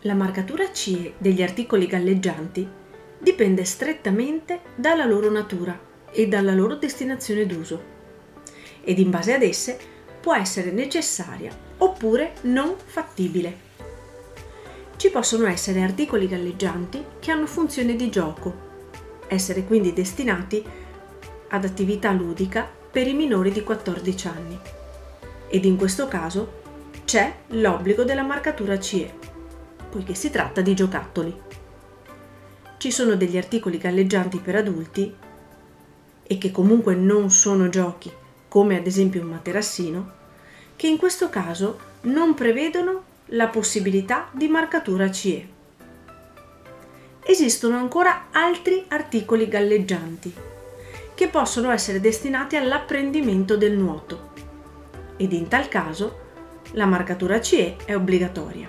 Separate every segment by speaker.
Speaker 1: La marcatura CE degli articoli galleggianti dipende strettamente dalla loro natura e dalla loro destinazione d'uso ed in base ad esse può essere necessaria oppure non fattibile. Ci possono essere articoli galleggianti che hanno funzione di gioco, essere quindi destinati ad attività ludica per i minori di 14 anni ed in questo caso c'è l'obbligo della marcatura CE, poiché si tratta di giocattoli. Ci sono degli articoli galleggianti per adulti e che comunque non sono giochi, come ad esempio un materassino, che in questo caso non prevedono la possibilità di marcatura CE. Esistono ancora altri articoli galleggianti che possono essere destinati all'apprendimento del nuoto ed in tal caso la marcatura CE è obbligatoria.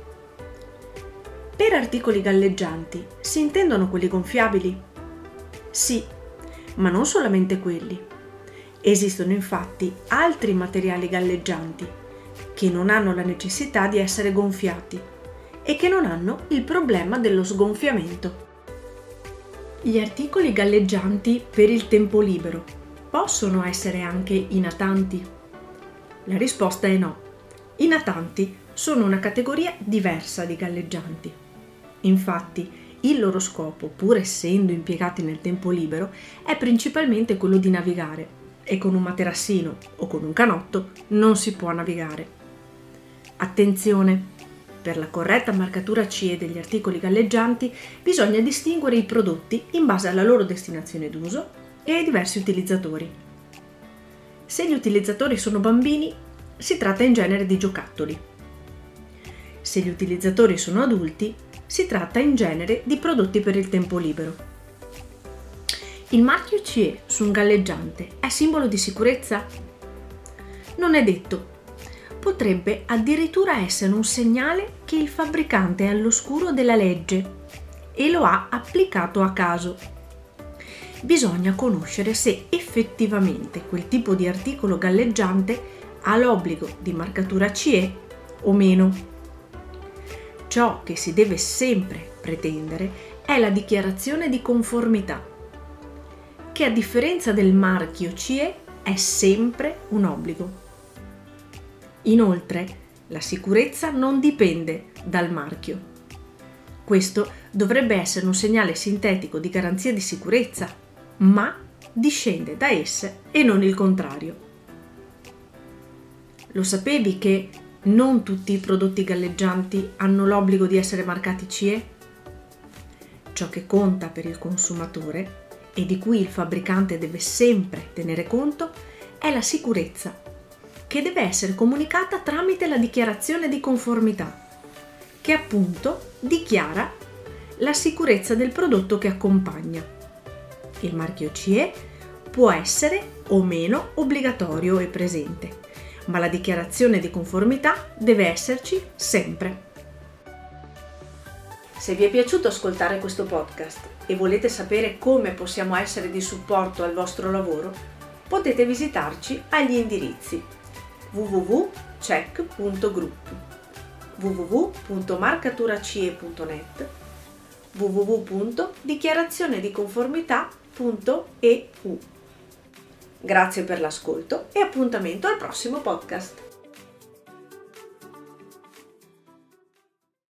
Speaker 1: Per articoli galleggianti si intendono quelli gonfiabili? Sì, ma non solamente quelli. Esistono infatti altri materiali galleggianti che non hanno la necessità di essere gonfiati e che non hanno il problema dello sgonfiamento. Gli articoli galleggianti per il tempo libero possono essere anche i natanti? La risposta è no. I natanti sono una categoria diversa di galleggianti. Infatti, il loro scopo, pur essendo impiegati nel tempo libero, è principalmente quello di navigare e con un materassino o con un canotto non si può navigare. Attenzione! Per la corretta marcatura CE degli articoli galleggianti bisogna distinguere i prodotti in base alla loro destinazione d'uso e ai diversi utilizzatori. Se gli utilizzatori sono bambini, si tratta in genere di giocattoli. Se gli utilizzatori sono adulti, si tratta in genere di prodotti per il tempo libero. Il marchio CE su un galleggiante è simbolo di sicurezza? Non è detto. Potrebbe addirittura essere un segnale che il fabbricante è all'oscuro della legge e lo ha applicato a caso. Bisogna conoscere se effettivamente quel tipo di articolo galleggiante ha l'obbligo di marcatura CE o meno. Ciò che si deve sempre pretendere è la dichiarazione di conformità, che a differenza del marchio CE è sempre un obbligo. Inoltre, la sicurezza non dipende dal marchio. Questo dovrebbe essere un segnale sintetico di garanzia di sicurezza, ma discende da esse e non il contrario. Lo sapevi che non tutti i prodotti galleggianti hanno l'obbligo di essere marcati CE? Ciò che conta per il consumatore e di cui il fabbricante deve sempre tenere conto è la sicurezza, che deve essere comunicata tramite la dichiarazione di conformità, che appunto dichiara la sicurezza del prodotto che accompagna. Il marchio CE può essere o meno obbligatorio e presente, ma la dichiarazione di conformità deve esserci sempre. Se vi è piaciuto ascoltare questo podcast e volete sapere come possiamo essere di supporto al vostro lavoro, potete visitarci agli indirizzi www.check.group, www.marcaturace.net, www.dichiarazionediconformità.eu. Grazie per l'ascolto e appuntamento al prossimo podcast.